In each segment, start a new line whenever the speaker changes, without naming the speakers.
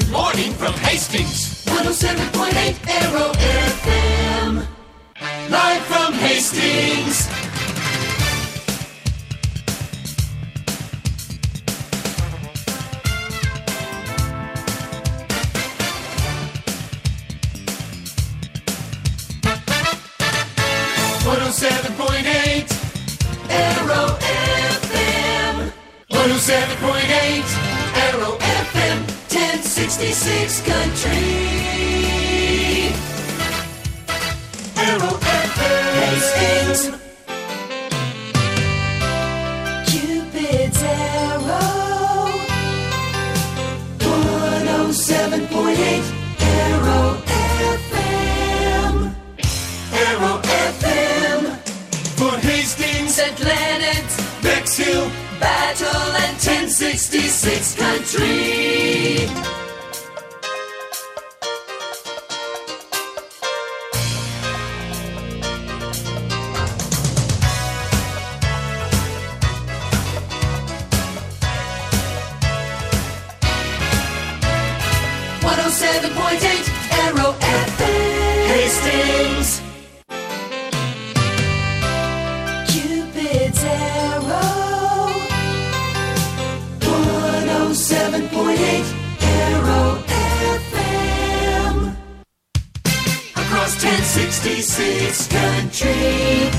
morning from Hastings.
107.8 Arrow FM.
Live from Hastings.
Arrow FM.
107.8
Arrow FM. 1066 Country. Arrow FM. Hastings. Cupid's Arrow. 107.8 Arrow FM. Arrow FM.
Fort Hastings,
St. Leonard's,
Bexhill,
Battle and 1066 Country. Arrow FM.
Hastings.
Cupid's Arrow. 107.8 Arrow FM. Across 1066 Country.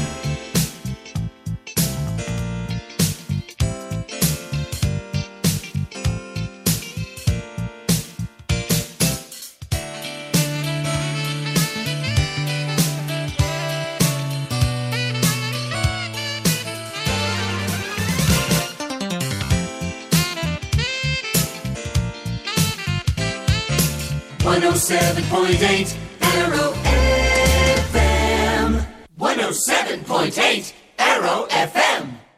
.8 Arrow FM.
107.8 Arrow FM.